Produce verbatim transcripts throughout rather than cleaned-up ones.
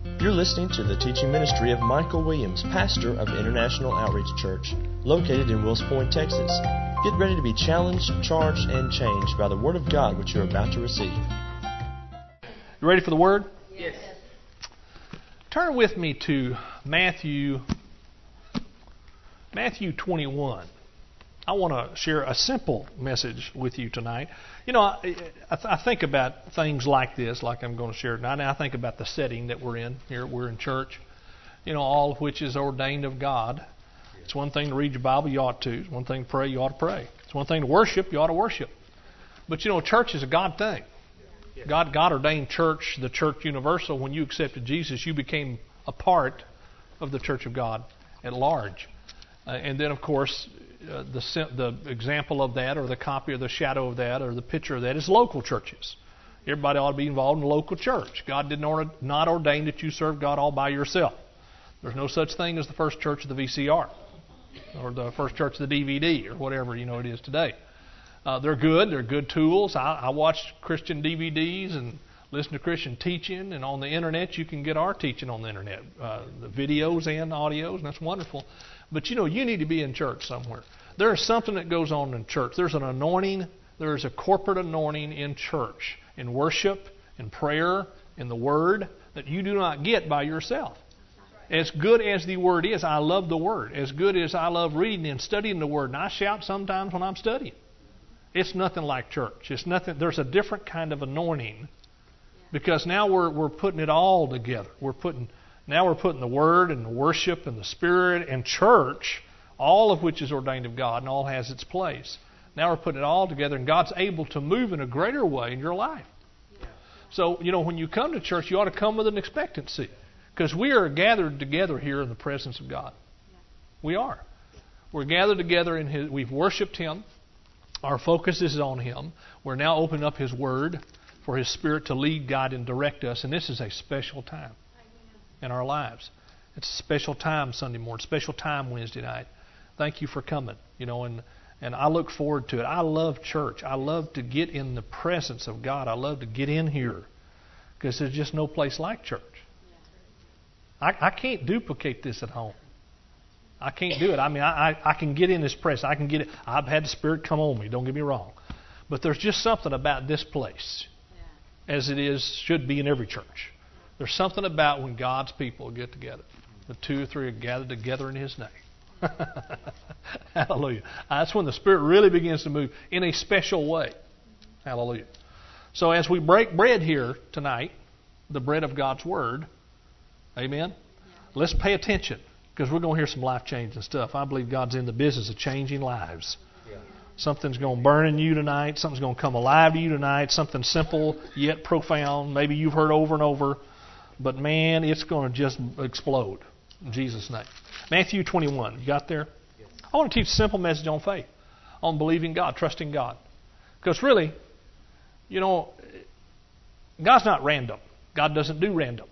You're listening to the teaching ministry of Michael Williams, pastor of International Outreach Church, located in Wills Point, Texas. Get ready to be challenged, charged, and changed by the Word of God which you're about to receive. You ready for the Word? Yes. Turn with me to Matthew, Matthew twenty-one. I want to share a simple message with you tonight. You know, I, I, th- I think about things like this, like I'm going to share tonight, and I think about the setting that we're in here. We're in church, you know, all of which is ordained of God. It's one thing to read your Bible, you ought to. It's one thing to pray, you ought to pray. It's one thing to worship, you ought to worship. But, you know, church is a God thing. God, God ordained church, the church universal. When you accepted Jesus, you became a part of the church of God at large. Uh, and then, of course, uh, the the example of that, or the copy, or the shadow of that, or the picture of that is local churches. Everybody ought to be involved in a local church. God did not, not ordain that you serve God all by yourself. There's no such thing as the first church of the V C R, or the first church of the D V D, or whatever you know it is today. Uh, they're good. They're good tools. I, I watch Christian D V Ds and listen to Christian teaching, and on the internet you can get our teaching on the internet, uh, the videos and audios, and that's wonderful. But you know, you need to be in church somewhere. There is something that goes on in church. There's an anointing. There is a corporate anointing in church, in worship, in prayer, in the Word, that you do not get by yourself. As good as the Word is, I love the Word. As good as I love reading and studying the Word, and I shout sometimes when I'm studying. It's nothing like church. It's nothing. There's a different kind of anointing, because now we're we're putting it all together. We're putting now we're putting the Word and the worship and the Spirit and church, all of which is ordained of God and all has its place. Now we're putting it all together, and God's able to move in a greater way in your life. So, you know, when you come to church, you ought to come with an expectancy, because we are gathered together here in the presence of God. We are. We're gathered together in His. We've worshipped Him. Our focus is on Him. We're now opening up His Word for His Spirit to lead, guide, and direct us. And this is a special time in our lives. It's a special time Sunday morning, special time Wednesday night. Thank you for coming. You know, and, and I look forward to it. I love church. I love to get in the presence of God. I love to get in here, because there's just no place like church. I, I can't duplicate this at home. I can't do it. I mean, I, I, I can get in His presence. I can get it. I've had the Spirit come on me. Don't get me wrong. But there's just something about this place, yeah. as it is should be in every church. There's something about when God's people get together. The two or three are gathered together in His name. Hallelujah. That's when the Spirit really begins to move in a special way. Hallelujah. So as we break bread here tonight, the bread of God's Word, amen, yeah. let's pay attention. Because we're going to hear some life-changing stuff. I believe God's in the business of changing lives. Yeah. Something's going to burn in you tonight. Something's going to come alive to you tonight. Something simple yet profound. Maybe you've heard over and over. But man, it's going to just explode. In Jesus' name. Matthew twenty-one. You got there? Yes. I want to teach a simple message on faith. On believing God, trusting God. Because really, you know, God's not random. God doesn't do random.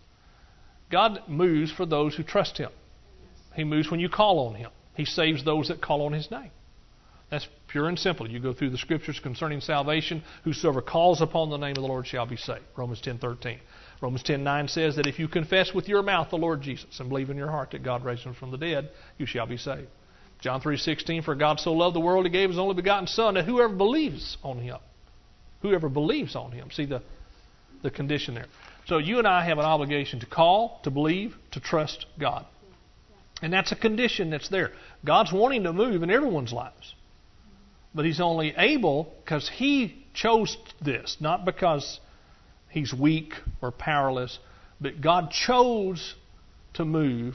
God moves for those who trust Him. He moves when you call on Him. He saves those that call on His name. That's pure and simple. You go through the Scriptures concerning salvation. Whosoever calls upon the name of the Lord shall be saved. Romans ten thirteen. Romans ten nine says that if you confess with your mouth the Lord Jesus and believe in your heart that God raised Him from the dead, you shall be saved. John three sixteen. For God so loved the world, He gave His only begotten Son, that whoever believes on Him, whoever believes on Him, see the, the condition there. So you and I have an obligation to call, to believe, to trust God. And that's a condition that's there. God's wanting to move in everyone's lives. But He's only able because He chose this, not because He's weak or powerless, but God chose to move,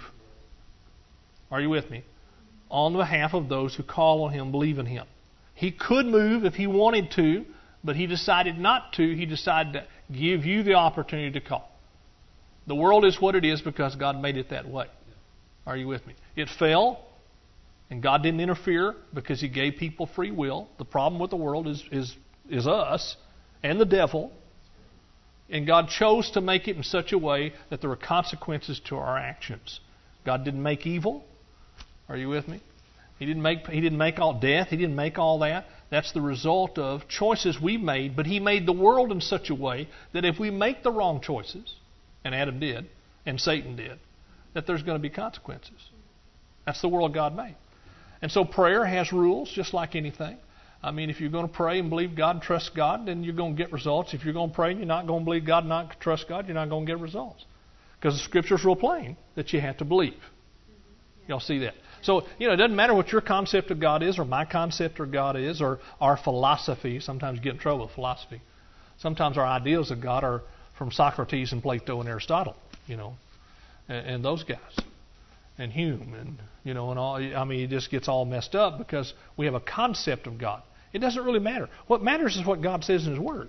are you with me, on behalf of those who call on Him, believe in Him. He could move if He wanted to, but He decided not to. He decided to give you the opportunity to call. The world is what it is because God made it that way. Are you with me? It fell, and God didn't interfere because He gave people free will. The problem with the world is, is, is us and the devil. And God chose to make it in such a way that there were consequences to our actions. God didn't make evil. Are you with me? He didn't make He didn't make all death. He didn't make all that. That's the result of choices we made. But He made the world in such a way that if we make the wrong choices, and Adam did, and Satan did, that there's going to be consequences. That's the world God made. And so prayer has rules just like anything. I mean, if you're going to pray and believe God and trust God, then you're going to get results. If you're going to pray and you're not going to believe God and not trust God, you're not going to get results. Because the Scripture's real plain that you have to believe. Y'all see that? So, you know, it doesn't matter what your concept of God is or my concept of God is or our philosophy. Sometimes you get in trouble with philosophy. Sometimes our ideas of God are from Socrates and Plato and Aristotle, you know, and, and those guys. And Hume and, you know, and all. I mean, it just gets all messed up because we have a concept of God. It doesn't really matter. What matters is what God says in His Word.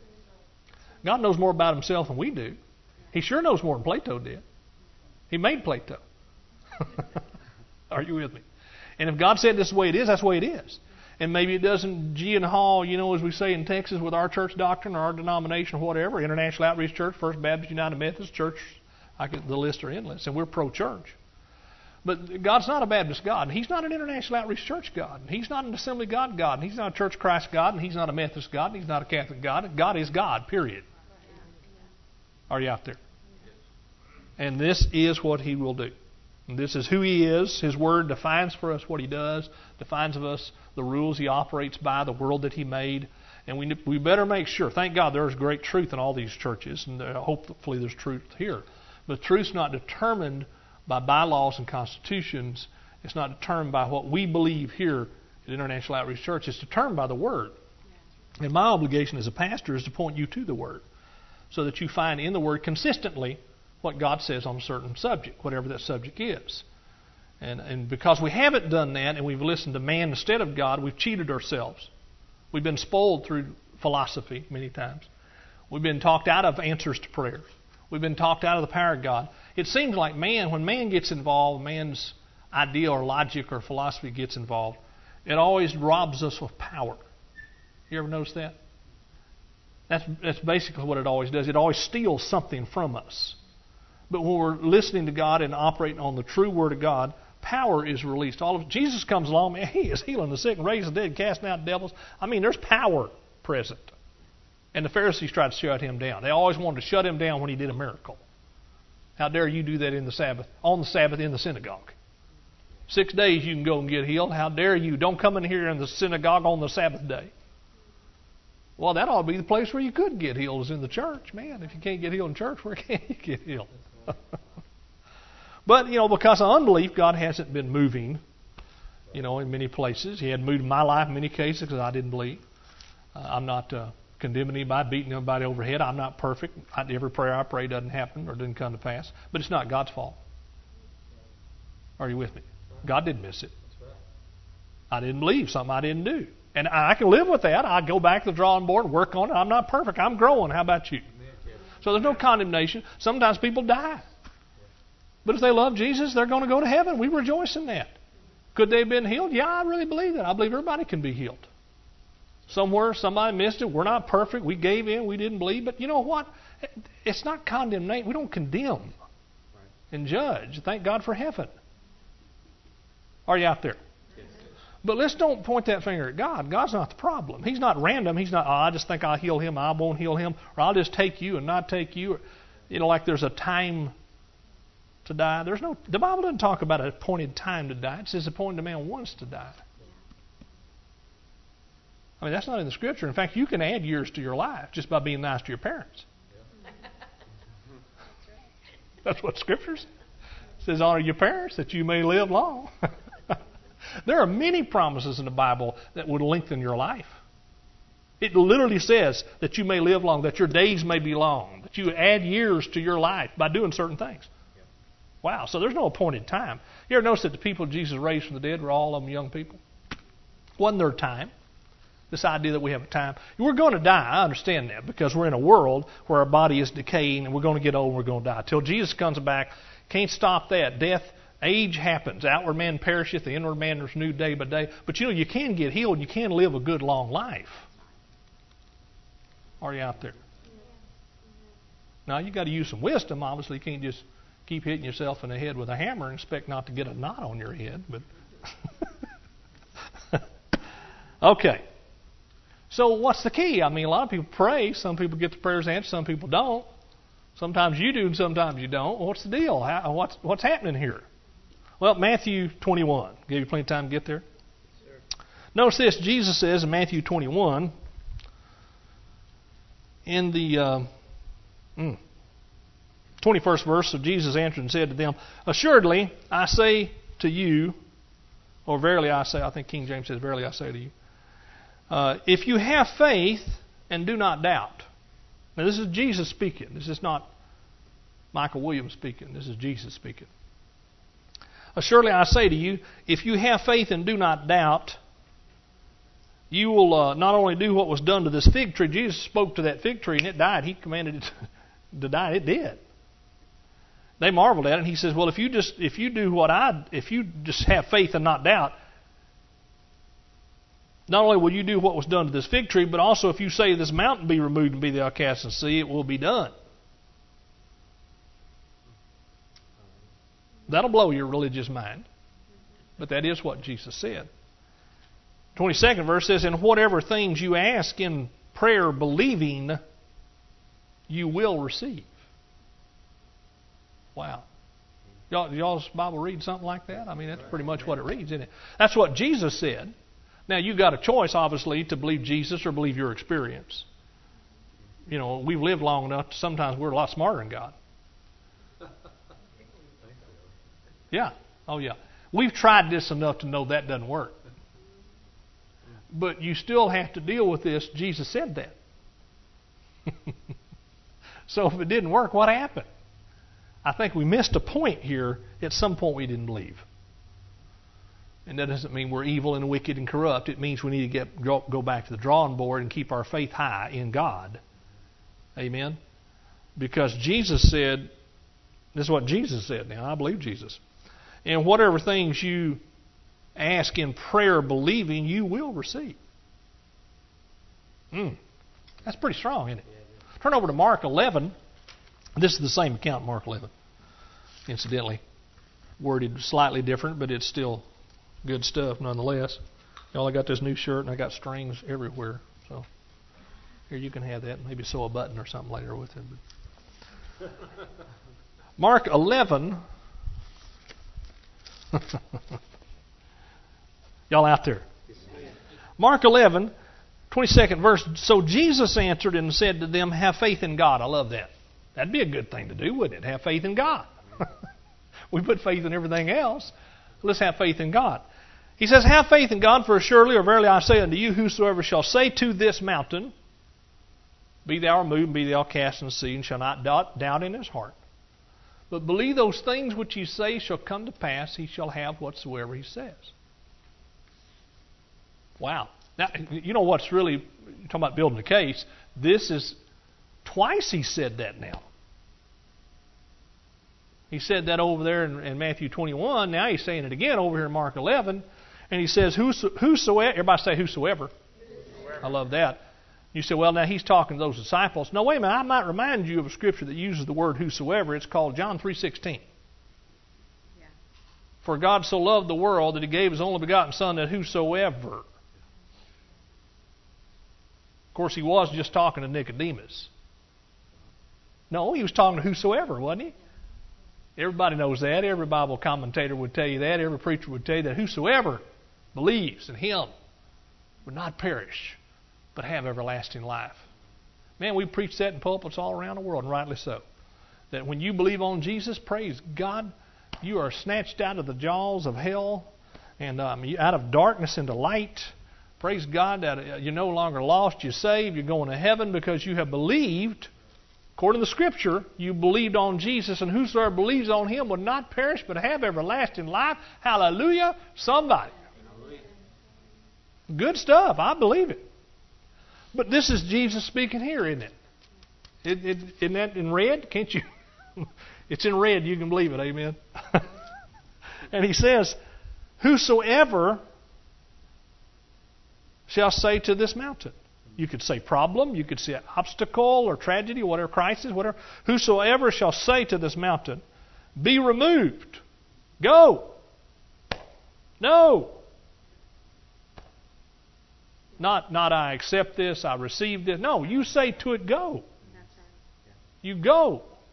God knows more about Himself than we do. He sure knows more than Plato did. He made Plato. Are you with me? And if God said this is the way it is, that's the way it is. And maybe it doesn't G and haw, you know, as we say in Texas with our church doctrine or our denomination or whatever, International Outreach Church, First Baptist United Methodist Church, I could, the list are endless, and we're pro-church. But God's not a Baptist God, and He's not an International Outreach Church God, and He's not an Assembly God God, and He's not a Church of Christ God, and He's not a Methodist God, and He's not a Catholic God. God is God, period. Are you out there? And this is what He will do. And this is who He is. His Word defines for us what He does, defines of us the rules He operates by, the world that He made. And we we better make sure. Thank God there's great truth in all these churches, and hopefully there's truth here. But truth's not determined by bylaws and constitutions. It's not determined by what we believe here at International Outreach Church. It's determined by the Word. And my obligation as a pastor is to point you to the Word so that you find in the Word consistently what God says on a certain subject, whatever that subject is. And, and because we haven't done that and we've listened to man instead of God, we've cheated ourselves. We've been spoiled through philosophy many times. We've been talked out of answers to prayers. We've been talked out of the power of God. It seems like man, when man gets involved, man's idea or logic or philosophy gets involved, it always robs us of power. You ever notice that? That's, that's basically what it always does. It always steals something from us. But when we're listening to God and operating on the true Word of God, power is released. All of Jesus comes along, man, He is healing the sick and raising the dead, casting out devils. I mean, there's power present. And the Pharisees tried to shut Him down. They always wanted to shut Him down when He did a miracle. How dare you do that in the Sabbath, on the Sabbath in the synagogue? Six days you can go and get healed. How dare you? Don't come in here in the synagogue on the Sabbath day. Well, that ought to be the place where you could get healed, is in the church. Man, if you can't get healed in church, where can you get healed? But, you know, because of unbelief, God hasn't been moving, you know, in many places. He hadn't moved in my life in many cases because I didn't believe. Uh, I'm not uh, condemning anybody, beating anybody over the head. I'm not perfect. I, every prayer I pray doesn't happen or doesn't come to pass. But it's not God's fault. Are you with me? God didn't miss it. I didn't believe something I didn't do. And I can live with that. I go back to the drawing board and work on it. I'm not perfect. I'm growing. How about you? So there's no condemnation. Sometimes people die. But if they love Jesus, they're going to go to heaven. We rejoice in that. Could they have been healed? Yeah, I really believe that. I believe everybody can be healed. Somewhere, somebody missed it. We're not perfect. We gave in. We didn't believe. But you know what? It's not condemnation. We don't condemn and judge. Thank God for heaven. Are you out there? But let's don't point that finger at God. God's not the problem. He's not random. He's not, oh, I just think I'll heal him, I won't heal him, or I'll just take you and not take you. You know, like there's a time to die. There's no. The Bible doesn't talk about an appointed time to die. It says appointed man wants to die. I mean, that's not in the Scripture. In fact, you can add years to your life just by being nice to your parents. That's what Scripture says. It says, honor your parents that you may live long. There are many promises in the Bible that would lengthen your life. It literally says that you may live long, that your days may be long, that you add years to your life by doing certain things. Wow, so there's no appointed time. You ever notice that the people Jesus raised from the dead were all of them young people? Wasn't their time. This idea that we have a time. We're going to die, I understand that, because we're in a world where our body is decaying and we're going to get old and we're going to die. Till Jesus comes back, can't stop that. Death, age happens. Outward man perisheth, the inward man is renewed day by day. But you know, you can get healed and you can live a good long life. Are you out there? Now, you got to use some wisdom. Obviously, you can't just keep hitting yourself in the head with a hammer and expect not to get a knot on your head. But okay. So what's the key? I mean, a lot of people pray. Some people get the prayers answered. Some people don't. Sometimes you do and sometimes you don't. What's the deal? How, what's, what's happening here? Well, Matthew twenty-one. Give you plenty of time to get there. Sure. Notice this. Jesus says in Matthew twenty-one, in the uh, mm, twenty-first verse, so Jesus answered and said to them, assuredly, I say to you, or verily I say, I think King James says, verily I say to you, uh, if you have faith and do not doubt. Now this is Jesus speaking. This is not Michael Williams speaking. This is Jesus speaking. Assuredly I say to you, if you have faith and do not doubt, you will uh, not only do what was done to this fig tree. Jesus spoke to that fig tree and it died. He commanded it to die. It did. They marveled at it. And he says, well, if you just if you do what I if you just have faith and not doubt, not only will you do what was done to this fig tree, but also if you say this mountain be removed and be thou cast in the sea, it will be done. That'll blow your religious mind. But that is what Jesus said. twenty-second verse says, and whatever things you ask in prayer believing, you will receive. Wow. Y'all, y'all's Bible read something like that? I mean, that's pretty much what it reads, isn't it? That's what Jesus said. Now, you've got a choice, obviously, to believe Jesus or believe your experience. You know, we've lived long enough, sometimes we're a lot smarter than God. Yeah. Oh, yeah. We've tried this enough to know that doesn't work. But you still have to deal with this. Jesus said that. So if it didn't work, what happened? I think we missed a point here. At some point we didn't believe. And that doesn't mean we're evil and wicked and corrupt. It means we need to get go back to the drawing board and keep our faith high in God. Amen? Because Jesus said, this is what Jesus said now. I believe Jesus. And whatever things you ask in prayer believing, you will receive. Mm, that's pretty strong, isn't it? Turn over to Mark eleven. This is the same account, Mark eleven. Incidentally, worded slightly different, but it's still good stuff nonetheless. Y'all, I got this new shirt and I got strings everywhere. So here, you can have that. Maybe sew a button or something later with it. But Mark eleven. Y'all out there? Mark eleven, twenty-second verse. So Jesus answered and said to them, have faith in God. I love that. That'd be a good thing to do, wouldn't it? Have faith in God. We put faith in everything else. Let's have faith in God. He says, have faith in God, for surely or verily I say unto you, whosoever shall say to this mountain, be thou removed, and be thou cast in the sea, and shall not doubt, doubt in his heart, but believe those things which he say shall come to pass, he shall have whatsoever he says. Wow. Now, you know what's really, talking about building a case, this is, twice he said that now. He said that over there in, in Matthew twenty-one. Now he's saying it again over here in Mark eleven. And he says, Whoso, whosoever, everybody say whosoever. whosoever. I love that. You say, well, now he's talking to those disciples. No, wait a minute. I might remind you of a scripture that uses the word whosoever. It's called John three sixteen. Yeah. For God so loved the world that he gave his only begotten Son, that whosoever. Of course, he was just talking to Nicodemus. No, he was talking to whosoever, wasn't he? Everybody knows that. Every Bible commentator would tell you that. Every preacher would tell you that whosoever believes in him would not perish, but have everlasting life. Man, we preach that in pulpits all around the world, and rightly so. That when you believe on Jesus, praise God, you are snatched out of the jaws of hell and um, out of darkness into light. Praise God that you're no longer lost, you're saved, you're going to heaven because you have believed. According to the Scripture, you believed on Jesus, and whosoever believes on him will not perish but have everlasting life. Hallelujah. Somebody. Hallelujah. Good stuff. I believe it. But this is Jesus speaking here, isn't it? it, it isn't that in red? Can't you? It's in red. You can believe it. Amen. And he says, whosoever shall say to this mountain. You could say problem, you could say obstacle or tragedy, whatever, crisis, whatever. Whosoever shall say to this mountain, be removed. Go. No. Not, not I accept this, I receive this. No, you say to it, go. You go.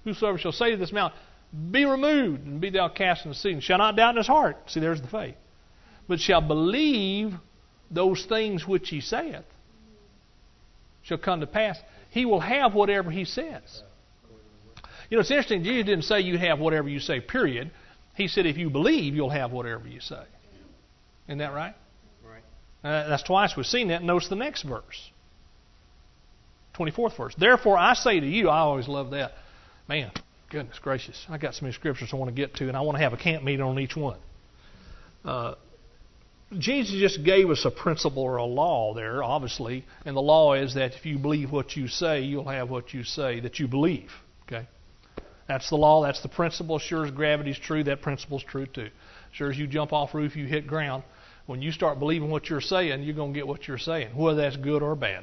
Whosoever shall say to this mountain, be removed, and be thou cast into the sea, and shall not doubt in his heart. See, there's the faith. But shall believe those things which he saith shall come to pass. He will have whatever he says. You know, it's interesting. Jesus didn't say you have whatever you say, period. He said if you believe, you'll have whatever you say. Isn't that right? Right. Uh, that's twice we've seen that. Notice the next verse. twenty-fourth verse. Therefore I say to you, I always love that. Man, goodness gracious. I got so many scriptures I want to get to, and I want to have a camp meeting on each one. Uh, Jesus just gave us a principle or a law there, obviously, and the law is that if you believe what you say, you'll have what you say that you believe. Okay, that's the law. That's the principle. Sure as gravity's true, that principle's true too. Sure as you jump off roof, you hit ground. When you start believing what you're saying, you're going to get what you're saying, whether that's good or bad.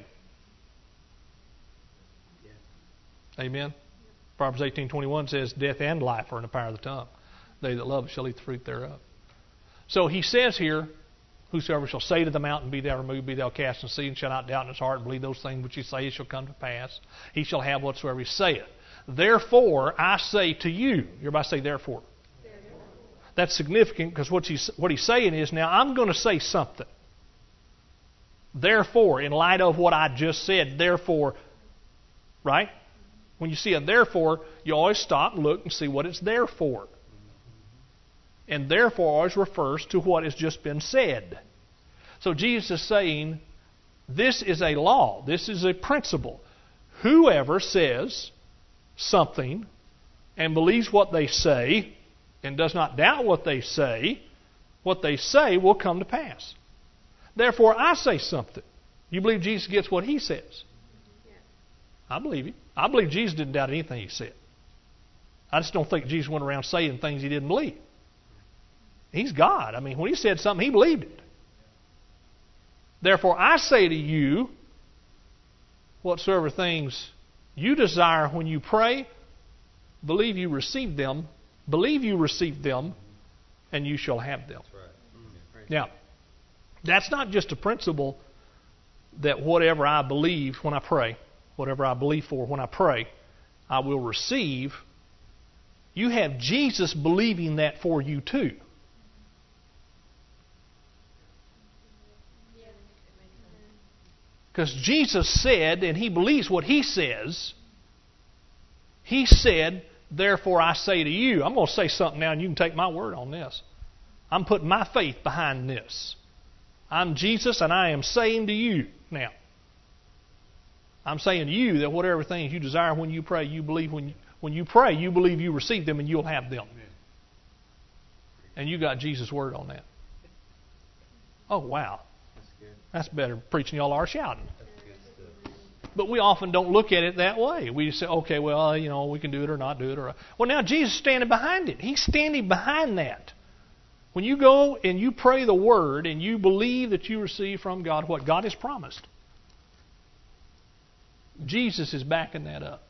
Yeah. Amen. Proverbs eighteen twenty-one says, "Death and life are in the power of the tongue. They that love it shall eat the fruit thereof." So he says here, whosoever shall say to the mountain, be thou removed, be thou cast in the sea, and shall not doubt in his heart, and believe those things which he saith shall come to pass, he shall have whatsoever he saith. Therefore, I say to you. Everybody say therefore. Therefore. That's significant because what he's, what he's saying is, now I'm going to say something. Therefore, in light of what I just said, therefore, right? When you see a therefore, you always stop and look and see what it's there for. And therefore always refers to what has just been said. So Jesus is saying, this is a law. This is a principle. Whoever says something and believes what they say and does not doubt what they say, what they say will come to pass. Therefore, I say something. You believe Jesus gets what he says? I believe him. I believe Jesus didn't doubt anything he said. I just don't think Jesus went around saying things he didn't believe. He's God. I mean, when he said something, he believed it. Therefore, I say to you, whatsoever things you desire when you pray, believe you receive them, believe you receive them, and you shall have them. That's right. Now, that's not just a principle that whatever I believe when I pray, whatever I believe for when I pray, I will receive. You have Jesus believing that for you too. Because Jesus said, and he believes what he says, he said, therefore I say to you. I'm going to say something now and you can take my word on this. I'm putting my faith behind this. I'm Jesus and I am saying to you now. I'm saying to you that whatever things you desire when you pray, you believe when you, when you pray, you believe you receive them and you'll have them. And you got Jesus' word on that. Oh, wow. That's better preaching y'all are shouting. But we often don't look at it that way. We say, okay, well, you know, we can do it or not do it. Or well, now Jesus is standing behind it. He's standing behind that. When you go and you pray the word and you believe that you receive from God what God has promised, Jesus is backing that up.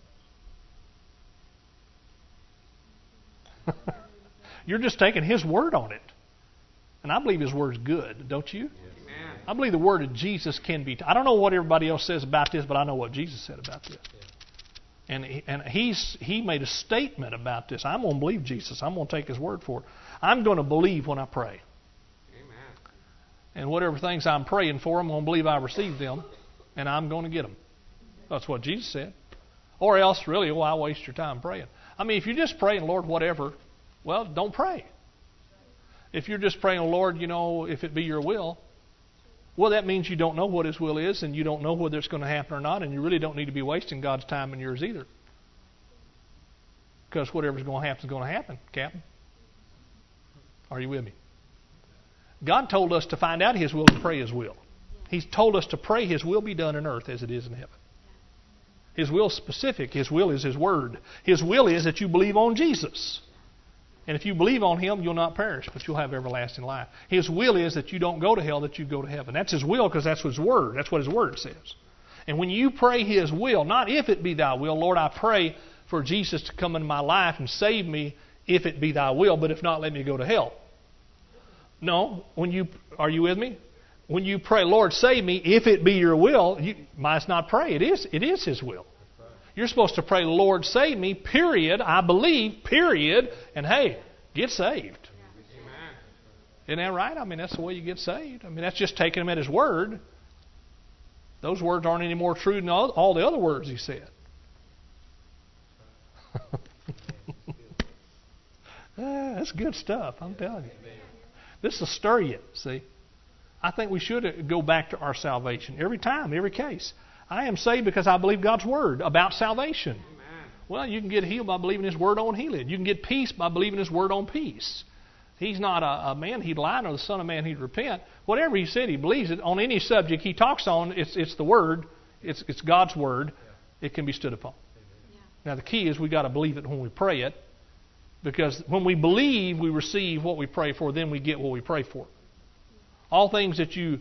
You're just taking His word on it. And I believe His word's good, don't you? I believe the word of Jesus can be... I don't know what everybody else says about this, but I know what Jesus said about this. And he, and he's he made a statement about this. I'm going to believe Jesus. I'm going to take His word for it. I'm going to believe when I pray. Amen. And whatever things I'm praying for, I'm going to believe I receive them, and I'm going to get them. That's what Jesus said. Or else, really, why waste your time praying? I mean, if you're just praying, Lord, whatever, well, don't pray. If you're just praying, Lord, you know, if it be your will, well, that means you don't know what His will is, and you don't know whether it's going to happen or not, and you really don't need to be wasting God's time and yours either. Because whatever's going to happen is going to happen, Captain. Are you with me? God told us to find out His will and pray His will. He's told us to pray His will be done in earth as it is in heaven. His will is specific. His will is His word. His will is that you believe on Jesus. And if you believe on Him, you'll not perish, but you'll have everlasting life. His will is that you don't go to hell, that you go to heaven. That's His will because that's His word. That's what His word says. And when you pray His will, not if it be Thy will, Lord, I pray for Jesus to come into my life and save me if it be Thy will, but if not, let me go to hell. No, when you are you with me? When you pray, Lord, save me if it be Your will, you must not pray. It is, it is His will. You're supposed to pray, Lord, save me, period. I believe, period. And hey, get saved. Amen. Isn't that right? I mean, that's the way you get saved. I mean, that's just taking Him at His word. Those words aren't any more true than all, all the other words He said. ah, that's good stuff, I'm telling you. This will stir you, see. I think we should go back to our salvation every time, every case. I am saved because I believe God's Word about salvation. Amen. Well, you can get healed by believing His Word on healing. You can get peace by believing His Word on peace. He's not a, a man he'd lie, nor the Son of Man he'd repent. Whatever He said, He believes it. On any subject He talks on, it's it's the Word. It's it's God's Word. It can be stood upon. Yeah. Now the key is we got to believe it when we pray it, because when we believe, we receive what we pray for. Then we get what we pray for. All things that you,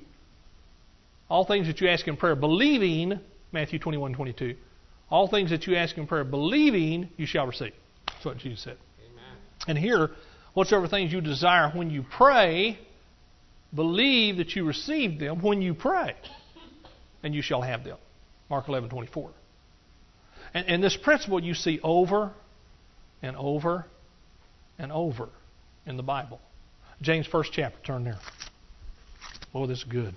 all things that you ask in prayer, believing, Matthew twenty-one, twenty-two, all things that you ask in prayer, believing, you shall receive. That's what Jesus said. Amen. And here, whatsoever things you desire when you pray, believe that you receive them when you pray, and you shall have them. Mark eleven, twenty-four. And, and this principle you see over and over and over in the Bible. James first chapter, turn there. Oh, this is good.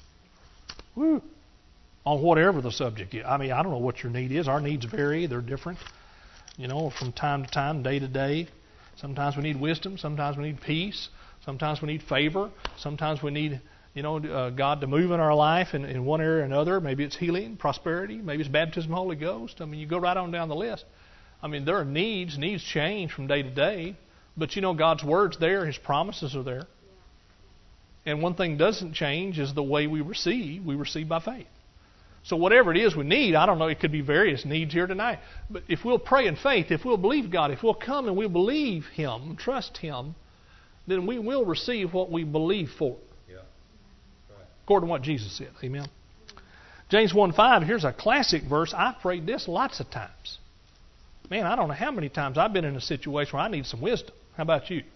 Woo. On whatever the subject is. I mean, I don't know what your need is. Our needs vary. They're different. You know, from time to time, day to day. Sometimes we need wisdom. Sometimes we need peace. Sometimes we need favor. Sometimes we need, you know, uh, God to move in our life in, in one area or another. Maybe it's healing, prosperity. Maybe it's baptism of the Holy Ghost. I mean, you go right on down the list. I mean, there are needs. Needs change from day to day. But, you know, God's Word's there. His promises are there. And one thing doesn't change is the way we receive. We receive by faith. So whatever it is we need, I don't know, it could be various needs here tonight. But if we'll pray in faith, if we'll believe God, if we'll come and we'll believe Him, trust Him, then we will receive what we believe for. Yeah. Right. According to what Jesus said. Amen. James one five, here's a classic verse. I've prayed this lots of times. Man, I don't know how many times I've been in a situation where I need some wisdom. How about you?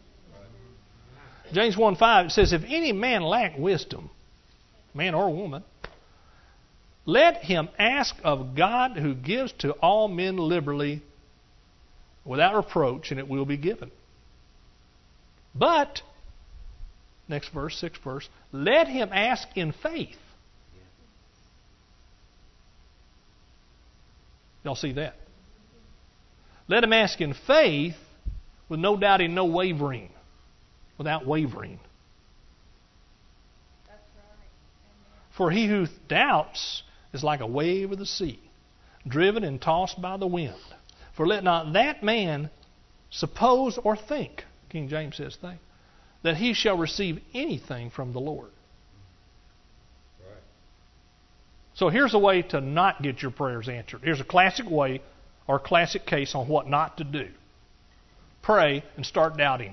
James one five, it says, if any man lack wisdom, man or woman, let him ask of God who gives to all men liberally without reproach, and it will be given. But, next verse, sixth verse, let him ask in faith. Y'all see that? Let him ask in faith with no doubting, no wavering. Without wavering. That's right. For he who doubts is like a wave of the sea, driven and tossed by the wind. For let not that man suppose or think, King James says think, that he shall receive anything from the Lord. Right. So here's a way to not get your prayers answered. Here's a classic way or classic case on what not to do. Pray and start doubting.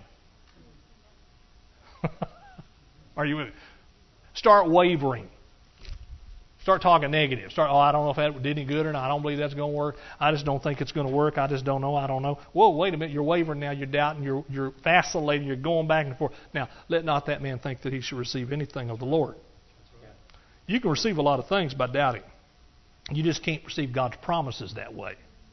Are you with me? Start wavering. Start talking negative. Start, oh, I don't know if that did any good or not. I don't believe that's going to work. I just don't think it's going to work. I just don't know. I don't know. Whoa, wait a minute. You're wavering now. You're doubting. You're, you're vacillating. You're going back and forth. Now, let not that man think that he should receive anything of the Lord. You can receive a lot of things by doubting. You just can't receive God's promises that way.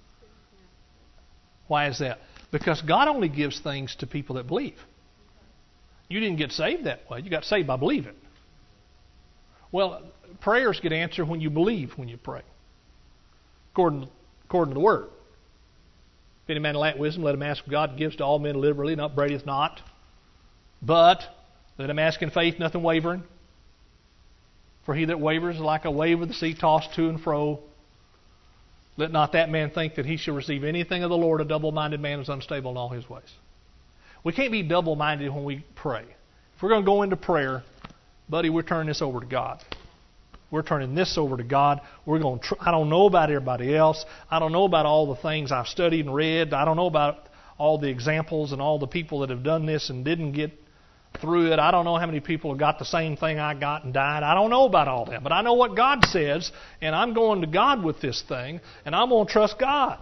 Why is that? Because God only gives things to people that believe. You didn't get saved that way. You got saved by believing. Well, prayers get answered when you believe when you pray. According, according to the Word. If any man lack wisdom, let him ask God gives to all men liberally, and upbraideth not. But let him ask in faith, nothing wavering. For he that wavers is like a wave of the sea tossed to and fro. Let not that man think that he shall receive anything of the Lord. A double-minded man is unstable in all his ways. We can't be double-minded when we pray. If we're going to go into prayer, buddy, we're turning this over to God. We're turning this over to God. We're going to. Tr- I don't know about everybody else. I don't know about all the things I've studied and read. I don't know about all the examples and all the people that have done this and didn't get through it. I don't know how many people have got the same thing I got and died. I don't know about all that. But I know what God says, and I'm going to God with this thing, and I'm going to trust God.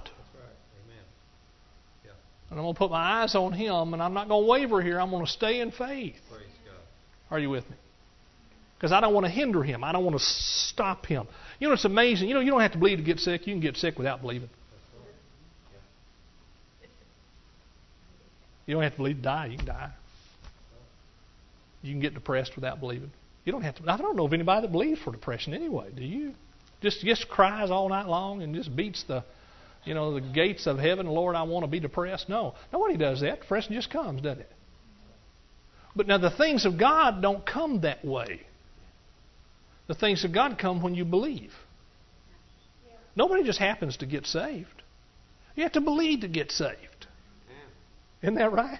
And I'm going to put my eyes on Him, and I'm not going to waver here. I'm going to stay in faith. Praise God. Are you with me? Because I don't want to hinder Him. I don't want to stop Him. You know, it's amazing. You know, you don't have to believe to get sick. You can get sick without believing. You don't have to believe to die. You can die. You can get depressed without believing. You don't have to. I don't know of anybody that believes for depression anyway. Do you? Just just cries all night long and just beats the, you know, the gates of heaven. Lord, I want to be depressed. No, nobody does that. Depression just comes, doesn't it? But now the things of God don't come that way. The things of God come when you believe. Nobody just happens to get saved. You have to believe to get saved. Isn't that right?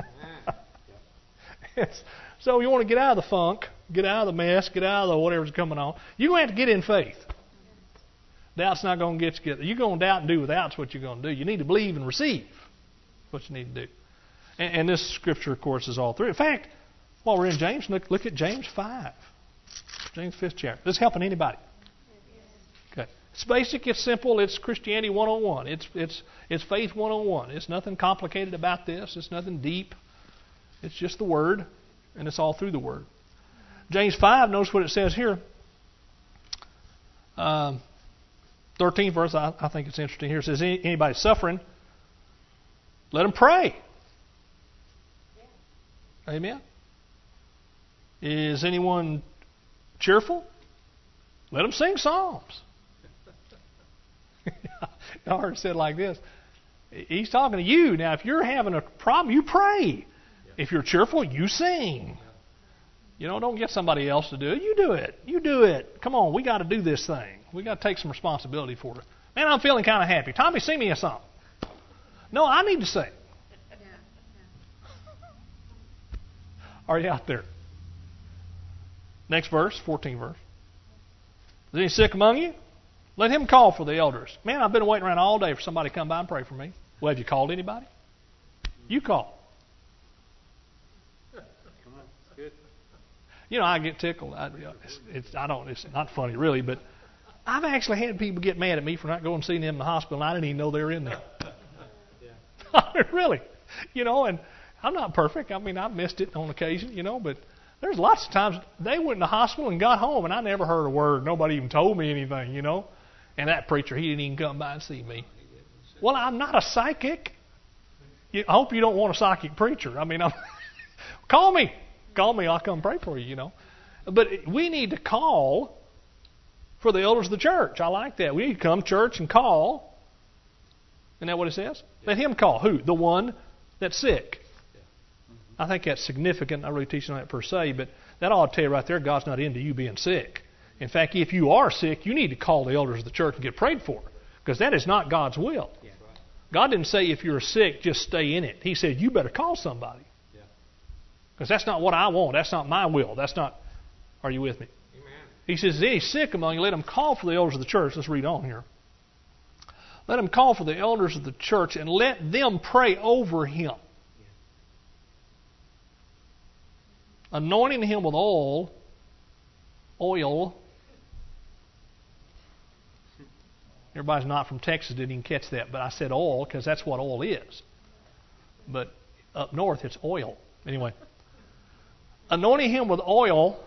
Yes. So you want to get out of the funk, get out of the mess, get out of the whatever's coming on. You're going to have to get in faith. Doubt's not going to get you. You're going to doubt and do without's what you're going to do. You need to believe and receive. That's what you need to do. And, and this scripture, of course, is all through. In fact, while we're in James, look, look at James five. James fifth chapter. This helping anybody? Okay. It's basic, it's simple, it's Christianity one oh one. It's it's it's faith one oh one. It's nothing complicated about this. It's nothing deep. It's just the Word, and it's all through the Word. James five, notice what it says here. Um, thirteenth verse, I, I think it's interesting here. It says, anybody suffering, let them pray. Yeah. Amen. Is anyone cheerful? Let them sing psalms. I heard it said like this. He's talking to you. Now, if you're having a problem, you pray. If you're cheerful, you sing. You know, don't get somebody else to do it. You do it. You do it. Come on, we got to do this thing. We got to take some responsibility for it. Man, I'm feeling kind of happy. Tommy, sing me a song. No, I need to sing. Are you out there? Next verse, fourteenth verse. Is any sick among you? Let him call for the elders. Man, I've been waiting around all day for somebody to come by and pray for me. Well, have you called anybody? You call. You know, I get tickled. I, it's, it's, I don't. It's not funny, really, but I've actually had people get mad at me for not going and seeing them in the hospital, and I didn't even know they were in there. Yeah. Really, you know, and I'm not perfect. I mean, I've missed it on occasion, you know, but there's lots of times they went in the hospital and got home, and I never heard a word. Nobody even told me anything, you know. And that preacher, he didn't even come by and see me. Well, I'm not a psychic. I hope you don't want a psychic preacher. I mean, I'm call me. Call me, I'll come pray for you, you know. But we need to call for the elders of the church. I like that. We need to come to church and call. Isn't that what it says? Yeah. Let him call. Who? The one that's sick. Yeah. Mm-hmm. I think that's significant. I really teach on that per se, but that ought to tell you right there, God's not into you being sick. In fact, if you are sick, you need to call the elders of the church and get prayed for, because that is not God's will. Yeah. God didn't say if you're sick, just stay in it. He said you better call somebody. Because that's not what I want. That's not my will. That's not... Are you with me? Amen. He says, is any sick among you? Let him call for the elders of the church. Let's read on here. Let him call for the elders of the church and let them pray over him. Yeah. Anointing him with oil. Oil. Everybody's not from Texas didn't even catch that, but I said oil because that's what oil is. But up north it's oil. Anyway. Anointing him with oil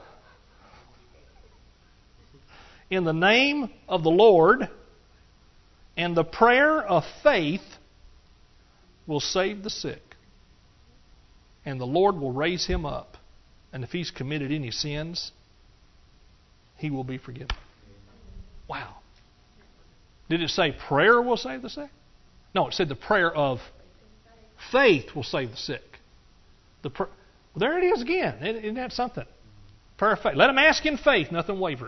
in the name of the Lord, and the prayer of faith will save the sick. And the Lord will raise him up. And if he's committed any sins, he will be forgiven. Well, did it say prayer will save the sick? No, it said the prayer of faith will save the sick. The pr- well, there it is again. Isn't that something? Prayer of faith. Let them ask in faith, nothing wavering.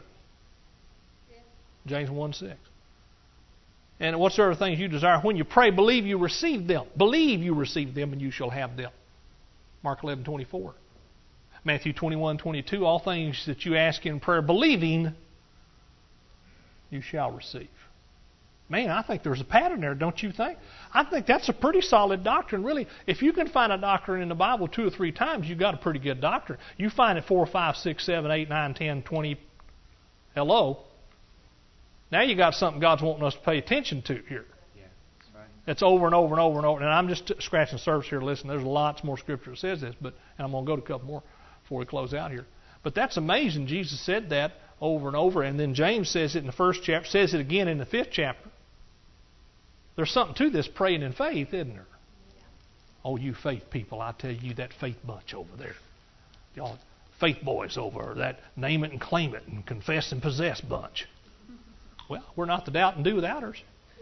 James one six. And whatsoever things you desire, when you pray, believe you receive them. Believe you receive them, and you shall have them. Mark eleven twenty-four. Matthew twenty-one twenty-two. All things that you ask in prayer, believing, you shall receive. Man, I think there's a pattern there, don't you think? I think that's a pretty solid doctrine, really. If you can find a doctrine in the Bible two or three times, you've got a pretty good doctrine. You find it four, five, six, seven, eight, nine, ten, twenty. Hello. Now you got something God's wanting us to pay attention to here. Yeah, that's right. It's over and over and over and over. And I'm just scratching the surface here. Listen, there's lots more scripture that says this, but and I'm going to go to a couple more before we close out here. But that's amazing. Jesus said that over and over. And then James says it in the first chapter, says it again in the fifth chapter. There's something to this praying in faith, isn't there? Oh, you faith people, I tell you, that faith bunch over there. Y'all faith boys over, that name it and claim it and confess and possess bunch. Well, we're not the doubt and do withouters.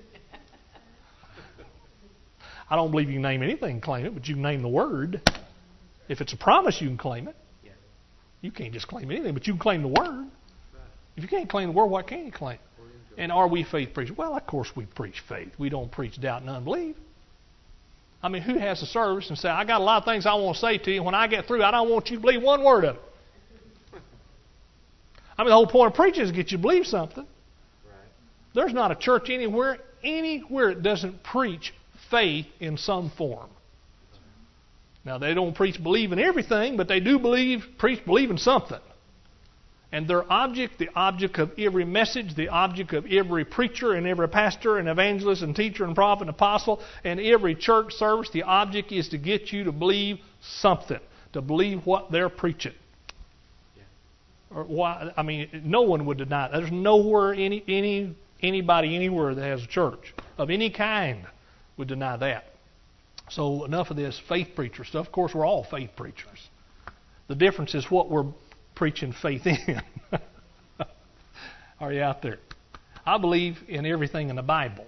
I don't believe you can name anything and claim it, but you can name the word. If it's a promise, you can claim it. You can't just claim anything, but you can claim the word. If you can't claim the word, what can you claim? And are we faith preachers? Well, of course we preach faith. We don't preach doubt and unbelief. I mean, who has a service and say, I got a lot of things I want to say to you, and when I get through, I don't want you to believe one word of it. I mean, the whole point of preaching is to get you to believe something. Right. There's not a church anywhere, anywhere that doesn't preach faith in some form. Now, they don't preach believe in everything, but they do believe, preach believe in something. And their object, the object of every message, the object of every preacher and every pastor and evangelist and teacher and prophet and apostle and every church service, the object is to get you to believe something, to believe what they're preaching. Yeah. Or why? I mean, no one would deny that. There's nowhere any any anybody anywhere that has a church of any kind would deny that. So enough of this faith preacher stuff. Of course, we're all faith preachers. The difference is what we're preaching faith in. Are you out there? I believe in everything in the Bible.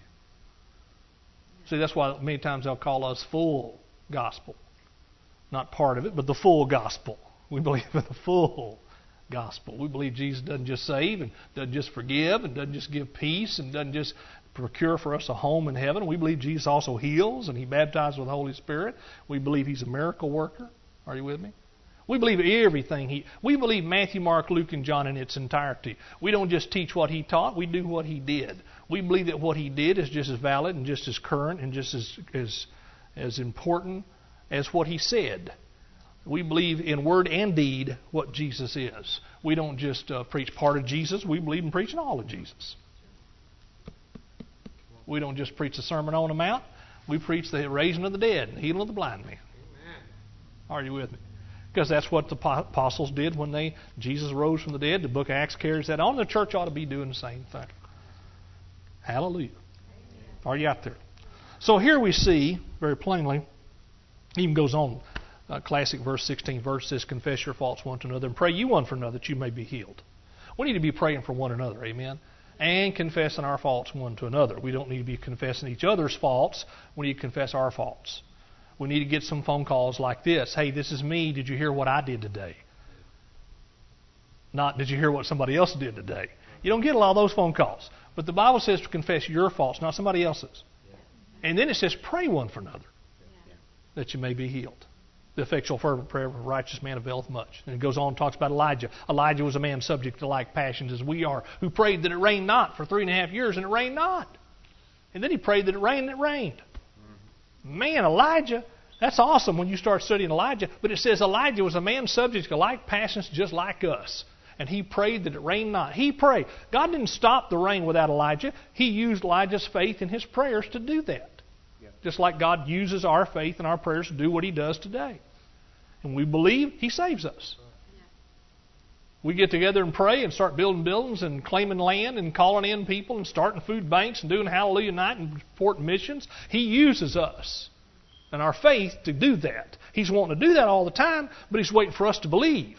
See, that's why many times they'll call us full gospel. Not part of it, but the full gospel. We believe in the full gospel. We believe Jesus doesn't just save and doesn't just forgive and doesn't just give peace and doesn't just procure for us a home in heaven. We believe Jesus also heals and He baptizes with the Holy Spirit. We believe He's a miracle worker. Are you with me? We believe everything He... We believe Matthew, Mark, Luke, and John in its entirety. We don't just teach what He taught. We do what He did. We believe that what He did is just as valid and just as current and just as as, as important as what He said. We believe in word and deed what Jesus is. We don't just uh, preach part of Jesus. We believe in preaching all of Jesus. We don't just preach the Sermon on the Mount. We preach the raising of the dead and healing of the blind man. Amen. Are you with me? Because that's what the apostles did when they Jesus rose from the dead. The book of Acts carries that on. The church ought to be doing the same thing. Hallelujah. Amen. Are you out there? So here we see, very plainly, he even goes on, uh, classic verse sixteen verse says, confess your faults one to another and pray you one for another that you may be healed. We need to be praying for one another. Amen. And confessing our faults one to another. We don't need to be confessing each other's faults. We need to confess our faults. We need to get some phone calls like this. Hey, this is me. Did you hear what I did today? Not, did you hear what somebody else did today? You don't get a lot of those phone calls. But the Bible says to confess your faults, not somebody else's. And then it says pray one for another, that you may be healed. The effectual fervent prayer of a righteous man availeth much. And it goes on and talks about Elijah. Elijah was a man subject to like passions as we are, who prayed that it rained not for three and a half years, and it rained not. And then he prayed that it rained, and it rained. Man, Elijah, that's awesome when you start studying Elijah. But it says Elijah was a man subject to like passions just like us. And he prayed that it rained not. He prayed. God didn't stop the rain without Elijah. He used Elijah's faith in his prayers to do that. Yeah. Just like God uses our faith and our prayers to do what He does today. And we believe He saves us. Yeah. We get together and pray and start building buildings and claiming land and calling in people and starting food banks and doing Hallelujah Night and supporting missions. He uses us and our faith to do that. He's wanting to do that all the time, but He's waiting for us to believe.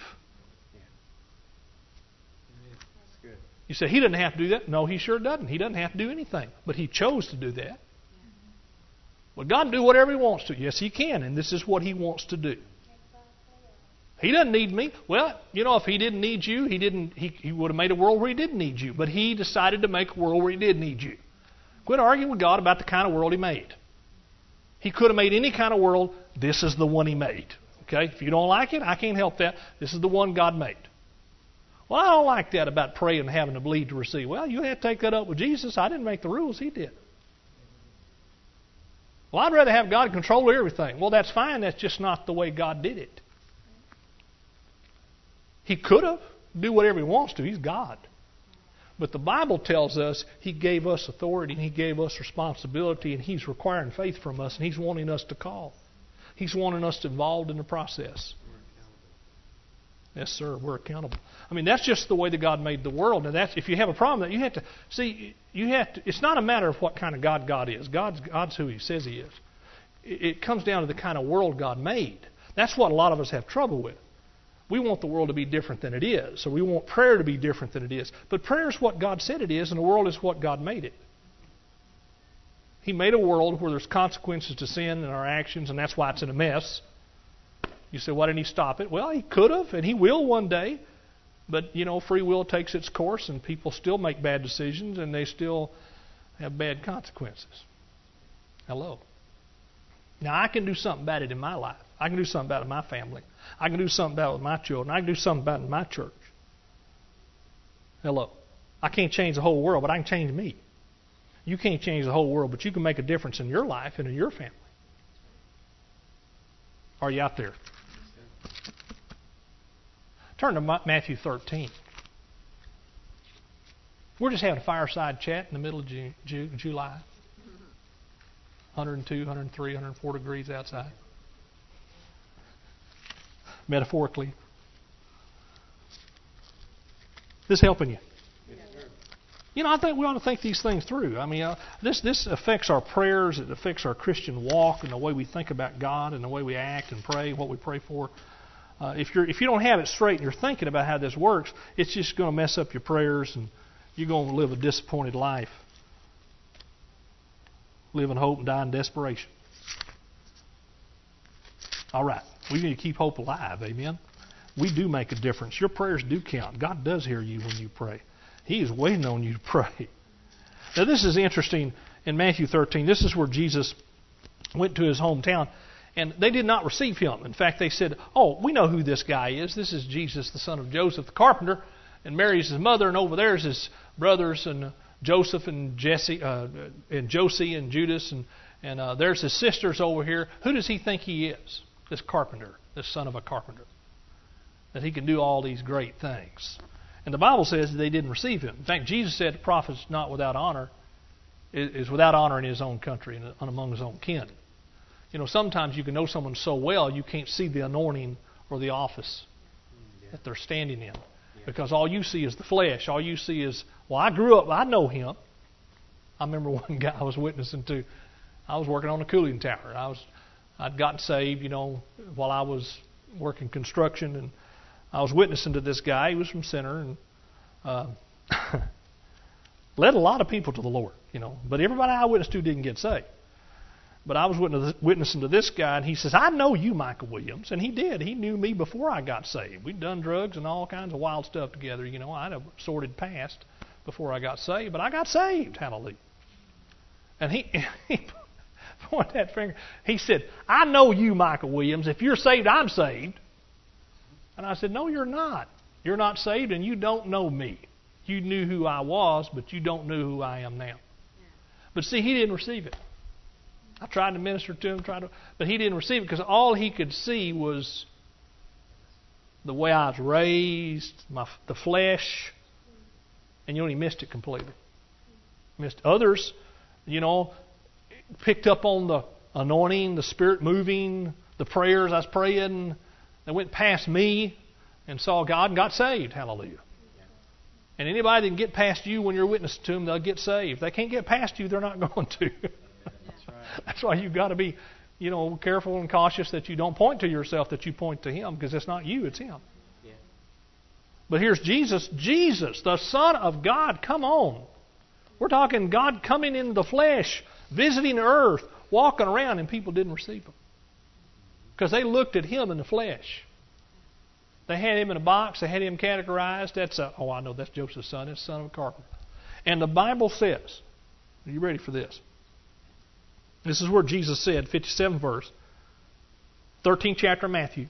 You say, He doesn't have to do that. No, He sure doesn't. He doesn't have to do anything. But He chose to do that. Well, God can do whatever He wants to. Yes, He can. And this is what He wants to do. He doesn't need me. Well, you know, if He didn't need you, He didn't. He, he would have made a world where He didn't need you. But He decided to make a world where He did need you. Quit arguing with God about the kind of world He made. He could have made any kind of world. This is the one He made. Okay? If you don't like it, I can't help that. This is the one God made. Well, I don't like that about praying and having to believe to receive. Well, you have to take that up with Jesus. I didn't make the rules. He did. Well, I'd rather have God control everything. Well, that's fine. That's just not the way God did it. He could have. Do whatever He wants to. He's God. But the Bible tells us He gave us authority and He gave us responsibility, and He's requiring faith from us, and He's wanting us to call. He's wanting us involved in the process. Yes, sir, we're accountable. I mean, that's just the way that God made the world. Now, that's if you have a problem, that you have to see. You have to. It's not a matter of what kind of God God is. God's God's who He says He is. it comes down to the kind of world God made. That's what a lot of us have trouble with. We want the world to be different than it is. So we want prayer to be different than it is. But prayer is what God said it is, and the world is what God made it. He made a world where there's consequences to sin and our actions, and that's why it's in a mess. You say, why didn't He stop it? Well, He could have, and He will one day. But, you know, free will takes its course, and people still make bad decisions, and they still have bad consequences. Hello. Now, I can do something about it in my life. I can do something about it in my family. I can do something about it with my children. I can do something about it in my church. Hello. I can't change the whole world, but I can change me. You can't change the whole world, but you can make a difference in your life and in your family. Are you out there? Turn to Matthew thirteen. We're just having a fireside chat in the middle of June, June, July. one hundred two, one hundred three, one hundred four degrees outside. Metaphorically. This helping you? You know, I think we ought to think these things through. I mean, uh, this this affects our prayers. It affects our Christian walk and the way we think about God and the way we act and pray, what we pray for. Uh, if you're if you don't have it straight and you're thinking about how this works, it's just going to mess up your prayers and you're going to live a disappointed life. Live in hope and die in desperation. All right. We need to keep hope alive. Amen. We do make a difference. Your prayers do count. God does hear you when you pray. He is waiting on you to pray. Now this is interesting in Matthew thirteen. This is where Jesus went to His hometown. And they did not receive Him. In fact, they said, oh, we know who this guy is. This is Jesus, the son of Joseph the carpenter. And Mary's his mother. And over there's his brothers and Joseph and Jesse uh, and Josie and Judas. And, and uh, there's his sisters over here. Who does he think he is? This carpenter, this son of a carpenter. That he can do all these great things. And the Bible says that they didn't receive Him. In fact, Jesus said the prophet is not without honor, is without honor in his own country and among his own kin. You know, sometimes you can know someone so well you can't see the anointing or the office yeah. that they're standing in. Yeah. Because all you see is the flesh. All you see is, well, I grew up, I know him. I remember one guy I was witnessing to. I was working on a cooling tower. I was, I'd gotten saved, you know, while I was working construction. And I was witnessing to this guy. He was from Center and uh, led a lot of people to the Lord, you know. But everybody I witnessed to didn't get saved. But I was witnessing to this guy, and he says, I know you, Michael Williams. And he did. He knew me before I got saved. We'd done drugs and all kinds of wild stuff together. You know, I had a sordid past before I got saved. But I got saved. Hallelujah. And he, he pointed that finger. He said, I know you, Michael Williams. If you're saved, I'm saved. And I said, no, you're not. You're not saved, and you don't know me. You knew who I was, but you don't know who I am now. But see, he didn't receive it. I tried to minister to him, tried to, but he didn't receive it because all he could see was the way I was raised, my the flesh, and you know he missed it completely. Missed others, you know, picked up on the anointing, the Spirit moving, the prayers I was praying. They went past me and saw God and got saved. Hallelujah. And anybody that can get past you when you're witnessing to them, they'll get saved. If they can't get past you, they're not going to. That's why you've got to be, you know, careful and cautious that you don't point to yourself, that you point to Him, because it's not you, it's Him. Yeah. But here's Jesus, Jesus, the Son of God. Come on. We're talking God coming in the flesh, visiting the earth, walking around, and people didn't receive Him. Because they looked at Him in the flesh. They had Him in a box, they had Him categorized. That's a, oh, I know, that's Joseph's son, that's the son of a carpenter. And the Bible says, are you ready for this? This is where Jesus said, fifty-seventh verse, thirteenth chapter of Matthew.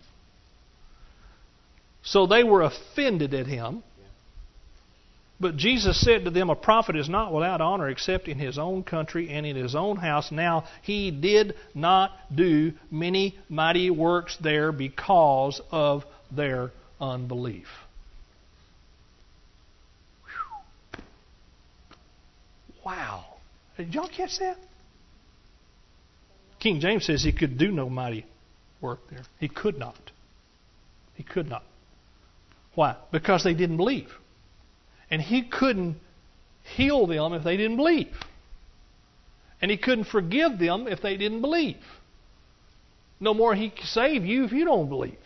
So they were offended at Him. But Jesus said to them, a prophet is not without honor except in his own country and in his own house. Now He did not do many mighty works there because of their unbelief. Whew. Wow. Did y'all catch that? King James says He could do no mighty work there. He could not. He could not. Why? Because they didn't believe. And He couldn't heal them if they didn't believe. And He couldn't forgive them if they didn't believe. no more He can save you if you don't believe.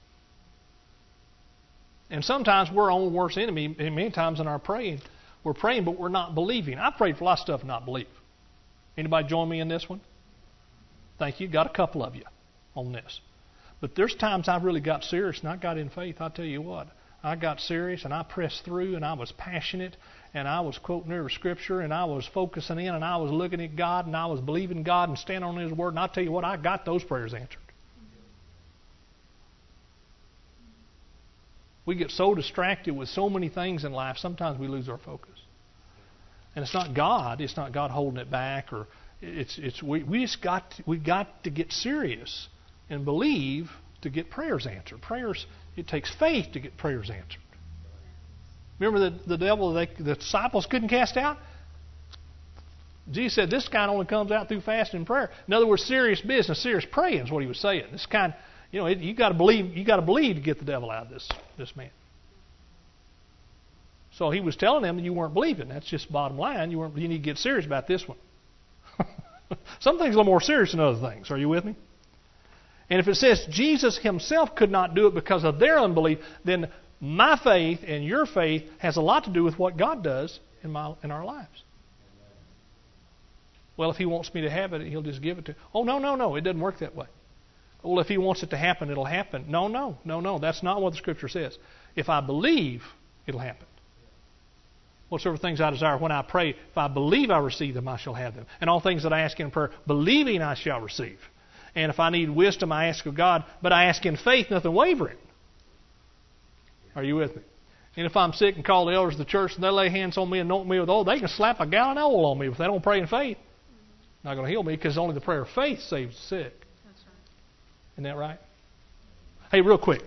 And sometimes we're our own worst enemy, and many times in our praying, we're praying, but we're not believing. I prayed for a lot of stuff and not believe. Anybody join me in this one? Thank you. Got a couple of you on this. But there's times I really got serious and I got in faith. I'll tell you what. I got serious and I pressed through and I was passionate and I was quoting every scripture and I was focusing in and I was looking at God and I was believing God and standing on His Word. And I'll tell you what, I got those prayers answered. We get so distracted with so many things in life, sometimes we lose our focus. And it's not God. It's not God holding it back, or it's it's we we just got to, we got to get serious and believe to get prayers answered. Prayers, it takes faith to get prayers answered. Remember the the devil they, the disciples couldn't cast out? Jesus said this kind only comes out through fasting and prayer. In other words, serious business, serious praying is what He was saying. This kind. You know, it, you got to believe. You got to believe to get the devil out of this this man. So He was telling them that you weren't believing. That's just bottom line. You weren't. You need to get serious about this one. Some things are a little more serious than other things. Are you with me? And if it says Jesus Himself could not do it because of their unbelief, then my faith and your faith has a lot to do with what God does in my in our lives. Well, if He wants me to have it, He'll just give it to. Oh no, no, no! It doesn't work that way. Well, if He wants it to happen, it'll happen. No, no, no, no. That's not what the Scripture says. If I believe, it'll happen. Whatsoever things I desire when I pray, if I believe I receive them, I shall have them. And all things that I ask in prayer, believing I shall receive. And if I need wisdom, I ask of God, but I ask in faith, nothing wavering. Are you with me? And if I'm sick and call the elders of the church and they lay hands on me and anoint me with oil, they can slap a gallon of oil on me if they don't pray in faith. Not going to heal me because only the prayer of faith saves the sick. Isn't that right? Hey, real quick.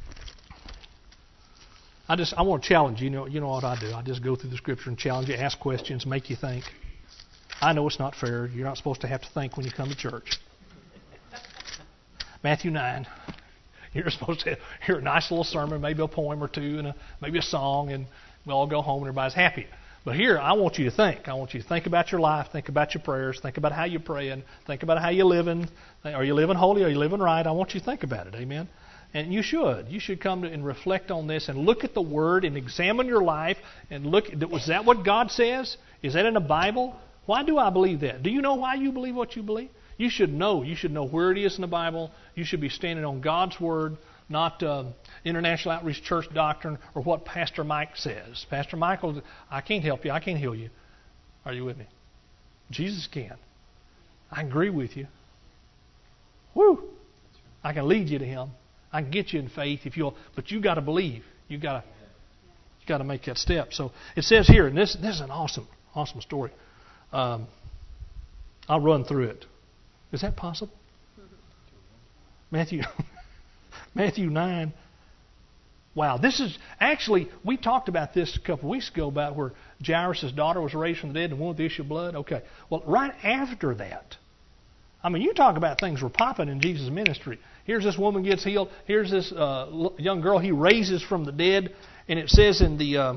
I just I want to challenge you. You know, you know what I do. I just go through the Scripture and challenge you, ask questions, make you think. I know it's not fair. You're not supposed to have to think when you come to church. Matthew nine. You're supposed to hear a nice little sermon, maybe a poem or two, and a, maybe a song, and we all go home and everybody's happy. But here, I want you to think. I want you to think about your life, think about your prayers, think about how you're praying, think about how you're living. Are you living holy? Are you living right? I want you to think about it. Amen? And you should. You should come and reflect on this and look at the Word and examine your life and look. Was that what God says? Is that in the Bible? Why do I believe that? Do you know why you believe what you believe? You should know. You should know where it is in the Bible. You should be standing on God's Word, not uh, International Outreach Church doctrine or what Pastor Mike says. Pastor Michael, I can't help you. I can't heal you. Are you with me? Jesus can. I agree with you. Woo! I can lead you to Him. I can get you in faith if you'll, but you got to believe. You got to, you got to make that step. So it says here, and this this is an awesome, awesome story. Um, I'll run through it. Is that possible? Matthew. Matthew nine. Wow, this is actually, we talked about this a couple of weeks ago about where Jairus' daughter was raised from the dead and won with the issue of blood. Okay, well, right after that, I mean, you talk about things were popping in Jesus' ministry. Here's this woman gets healed. Here's this uh, young girl He raises from the dead. And it says in the uh,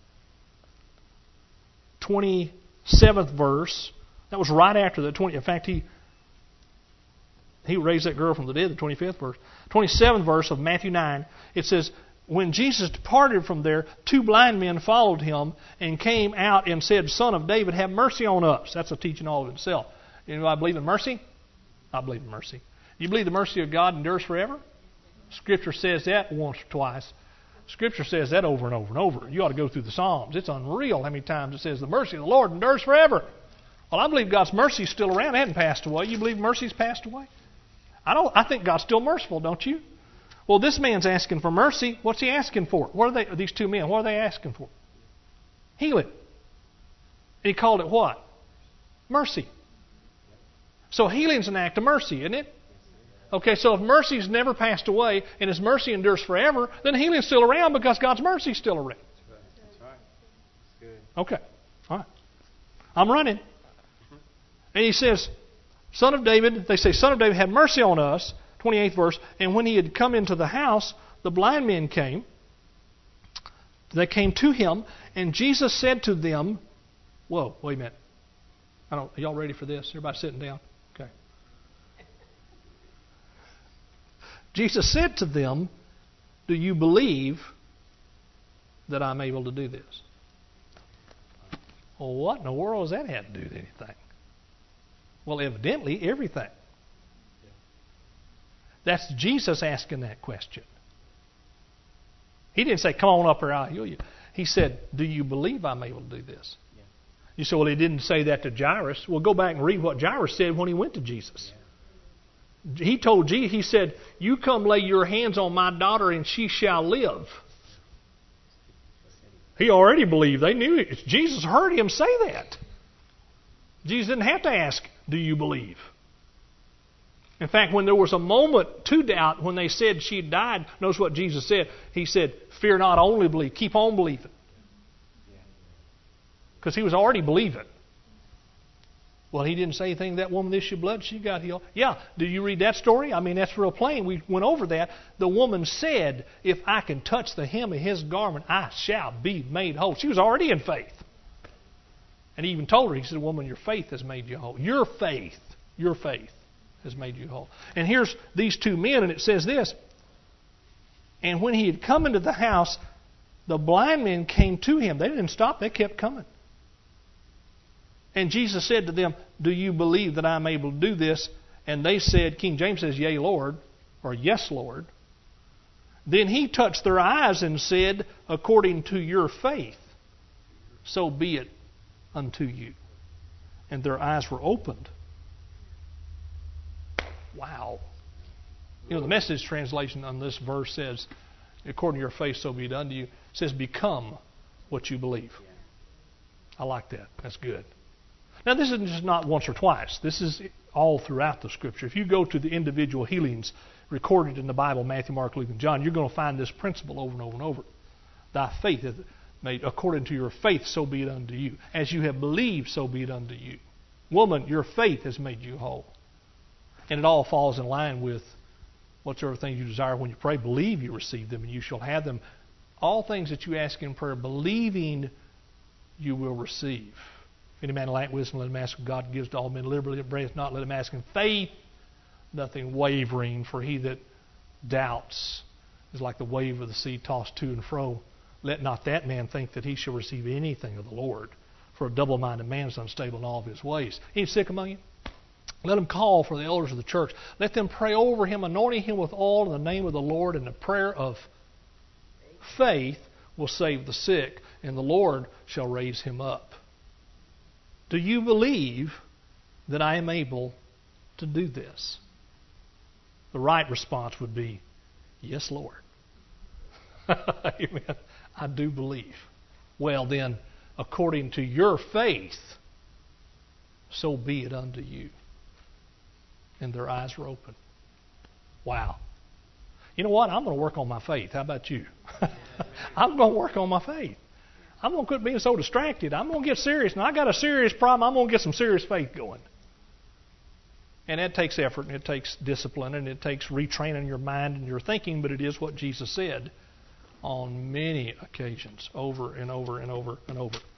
twenty-seventh verse, that was right after the twentieth. In fact, he He raised that girl from the dead, the twenty-fifth verse. twenty-seventh verse of Matthew nine, it says, when Jesus departed from there, two blind men followed Him and came out and said, Son of David, have mercy on us. That's a teaching all of itself. Anybody believe in mercy? I believe in mercy. You believe the mercy of God endures forever? Scripture says that once or twice. Scripture says that over and over and over. You ought to go through the Psalms. It's unreal how many times it says the mercy of the Lord endures forever. Well, I believe God's mercy is still around. It hasn't passed away. You believe mercy's passed away? I don't. I think God's still merciful, don't you? Well, this man's asking for mercy. What's he asking for? What are they? These two men. What are they asking for? Healing. And he called it what? Mercy. So healing's an act of mercy, isn't it? Okay, so if mercy's never passed away and His mercy endures forever, then healing's still around because God's mercy's still around. That's right. That's good. Okay. All right. I'm running. And he says, Son of David, they say, Son of David, have mercy on us. twenty-eighth verse. And when he had come into the house, the blind men came. They came to Him, and Jesus said to them, whoa, wait a minute. I don't, are y'all ready for this? Everybody sitting down? Okay. Jesus said to them, do you believe that I'm able to do this? Well, what in the world does that have to do with anything? Well, evidently, everything. That's Jesus asking that question. He didn't say, come on up here, I'll heal you. He said, do you believe I'm able to do this? Yeah. You say, well, he didn't say that to Jairus. Well, go back and read what Jairus said when he went to Jesus. Yeah. He told Jesus, he said, you come lay your hands on my daughter and she shall live. He already believed. They knew it. Jesus heard him say that. Jesus didn't have to ask, do you believe? In fact, when there was a moment to doubt, when they said she had died, notice what Jesus said. He said, fear not, only believe. Keep on believing. Because he was already believing. Well, he didn't say anything to that woman, the issue of blood, she got healed. Yeah, did you read that story? I mean, that's real plain. We went over that. The woman said, if I can touch the hem of his garment, I shall be made whole. She was already in faith. And he even told her, he said, woman, your faith has made you whole. Your faith, your faith has made you whole. And here's these two men, and it says this. And when he had come into the house, the blind men came to him. They didn't stop, they kept coming. And Jesus said to them, do you believe that I'm able to do this? And they said, King James says, yea, Lord, or yes, Lord. Then he touched their eyes and said, according to your faith, so be it unto you. And their eyes were opened. Wow. You know, the Message translation on this verse says, according to your faith, so be it unto you. It says, become what you believe. I like that. That's good. Now, this isn't just not once or twice. This is all throughout the Scripture. If you go to the individual healings recorded in the Bible, Matthew, Mark, Luke, and John, you're going to find this principle over and over and over. Thy faith is made according to your faith, so be it unto you. As you have believed, so be it unto you. Woman, your faith has made you whole. And it all falls in line with whatsoever things you desire when you pray. Believe you receive them, and you shall have them. All things that you ask in prayer, believing you will receive. If any man lack wisdom, let him ask of God, gives to all men liberally, and not, let him ask in faith, nothing wavering. For he that doubts is like the wave of the sea tossed to and fro. Let not that man think that he shall receive anything of the Lord. For a double-minded man is unstable in all of his ways. Any sick among you? Let him call for the elders of the church. Let them pray over him, anointing him with oil in the name of the Lord, and the prayer of faith will save the sick, and the Lord shall raise him up. Do you believe that I am able to do this? The right response would be, yes, Lord. Amen. I do believe. Well, then, according to your faith, so be it unto you. And their eyes were open. Wow. You know what? I'm going to work on my faith. How about you? I'm going to work on my faith. I'm going to quit being so distracted. I'm going to get serious. And I got a serious problem. I'm going to get some serious faith going. And that takes effort, and it takes discipline, and it takes retraining your mind and your thinking, but it is what Jesus said on many occasions, over and over and over and over.